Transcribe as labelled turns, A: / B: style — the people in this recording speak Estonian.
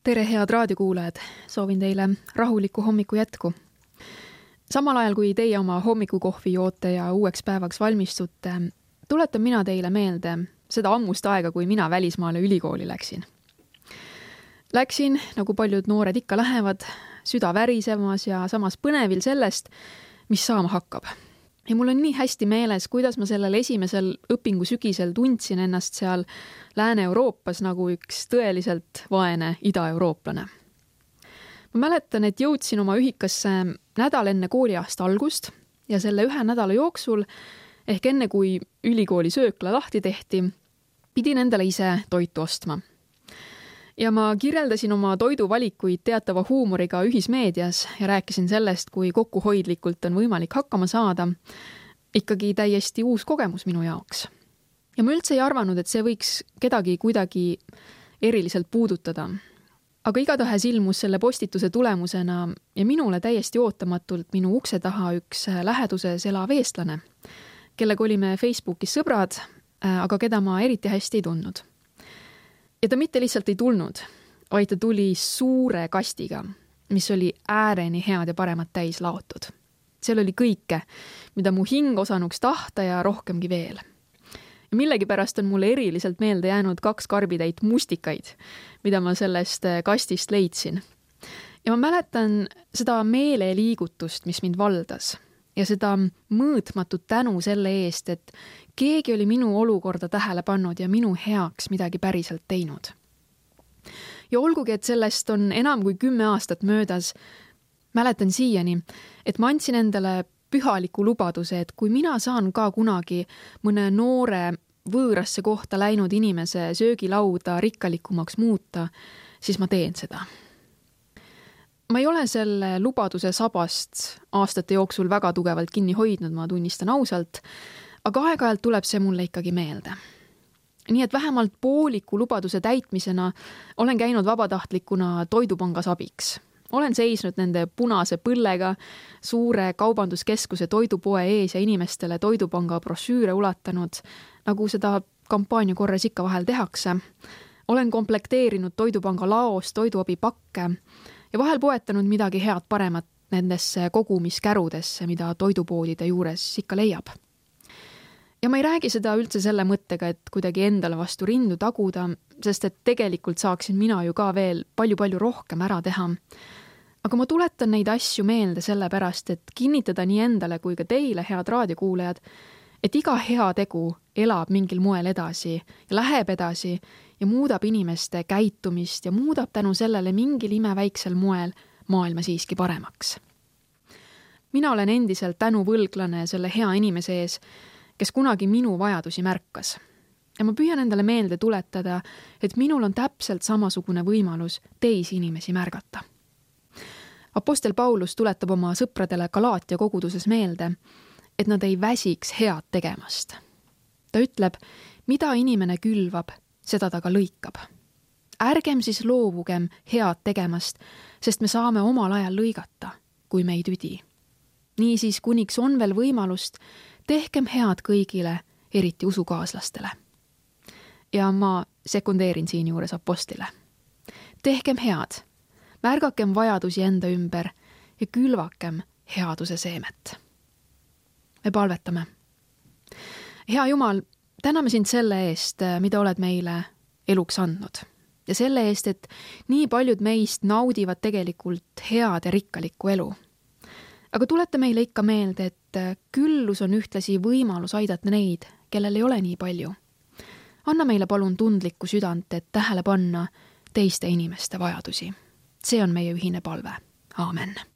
A: Tere, head raadiokuulajad! Soovin teile rahulikku hommiku jätku. Samal ajal, kui teie oma hommikukohvi joote ja uueks päevaks valmistute, tuletan mina teile meelde seda ammust aega, kui mina välismaale ülikooli läksin. Läksin, nagu paljud noored ikka lähevad, süda värisemas ja samas põnevil sellest, mis saama hakkab. Ja mul on nii hästi meeles, kuidas ma sellel esimesel õpingusügisel tundsin ennast seal Lääne-Euroopas nagu üks tõeliselt vaene ida-eurooplane. Ma mäletan, et jõudsin oma ühikasse nädal enne kooliaasta algust ja selle ühe nädala jooksul, ehk enne kui ülikooli söökla lahti tehti, pidin endale ise toitu ostma. Ja ma kirjeldasin oma toiduvalikuid teatava huumoriga ühismeedias ja rääkisin sellest, kui kokkuhoidlikult on võimalik hakkama saada. Ikkagi täiesti uus kogemus minu jaoks. Ja ma üldse ei arvanud, et see võiks kedagi kuidagi eriliselt puudutada. Aga igatahes ilmus selle postituse tulemusena ja minule täiesti ootamatult minu ukse taha üks läheduses elav eestlane, kellega olime Facebookis sõbrad, aga keda ma eriti hästi ei tundnud. Ja ta mitte lihtsalt ei tulnud, vaid ta tuli suure kastiga, mis oli ääreni head ja paremat täis laotud. Seal oli kõike, mida mu hing osanuks tahta ja rohkemgi veel. Ja millegipärast on mulle eriliselt meelde jäänud 2 karbitäit mustikaid, mida ma sellest kastist leidsin. Ja ma mäletan seda meeleliigutust, mis mind valdas. Ja seda mõõtmatut tänu selle eest, et keegi oli minu olukorda tähele pannud ja minu heaks midagi päriselt teinud. Ja olgugi, et sellest on enam kui 10 aastat möödas, mäletan siiani, et ma andsin endale pühaliku lubaduse, et kui mina saan ka kunagi mõne noore võõrasse kohta läinud inimese söögilauda rikkalikumaks muuta, siis ma teen seda. Ma ei ole selle lubaduse sabast aastate jooksul väga tugevalt kinni hoidnud, ma tunnistan ausalt, aga aeg-ajalt tuleb see mulle ikkagi meelde. Nii et vähemalt pooliku lubaduse täitmisena olen käinud vabatahtlikuna toidupangas abiks. Olen seisnud nende punase põllega suure kaubanduskeskuse toidupoe ees ja inimestele toidupanga brošüüre ulatanud, nagu seda kampaania korras ikka vahel tehakse. Olen komplekteerinud toidupanga laos toiduabipakke ja vahel poetanud midagi head paremat nendesse kogumiskärudesse, mida toidupoodide juures ikka leiab. Ja ma ei räägi seda üldse selle mõttega, et kuidagi endale vastu rindu taguda, sest et tegelikult saaksin mina ju ka veel palju rohkem ära teha. Aga ma tuletan neid asju meelde sellepärast, et kinnitada nii endale kui ka teile, head raadiokuulajad, et iga hea tegu elab mingil moel edasi ja läheb edasi ja muudab inimeste käitumist ja muudab tänu sellele mingil imeväiksel moel maailma siiski paremaks. Mina olen endiselt tänuvõlglane selle hea inimese ees, kes kunagi minu vajadusi märkas. Ja ma püüan endale meelde tuletada, et minul on täpselt samasugune võimalus teisi inimesi märgata. Apostel Paulus tuletab oma sõpradele Galaatia koguduses meelde, et nad ei väsiks head tegemast. Ta ütleb, mida inimene külvab, seda ta ka lõikab. Ärgem siis loovugem head tegemast, sest me saame omal ajal lõigata, kui me ei tüdi. Niisiis, kuniks on veel võimalust, tehkem head kõigile, eriti usukaaslastele. Ja ma sekundeerin siin juures apostlile. Tehkem head, märgakem vajadusi enda ümber ja külvakem headuse seemet. Me palvetame. Hea Jumal, täname sind selle eest, mida oled meile eluks andnud. Ja selle eest, et nii paljud meist naudivad tegelikult head ja rikkalikku elu. Aga tuleta meile ikka meelde, et küllus on ühtlasi võimalus aidata neid, kellel ei ole nii palju. Anna meile palun tundlikku südant, et tähele panna teiste inimeste vajadusi. See on meie ühine palve. Aamen.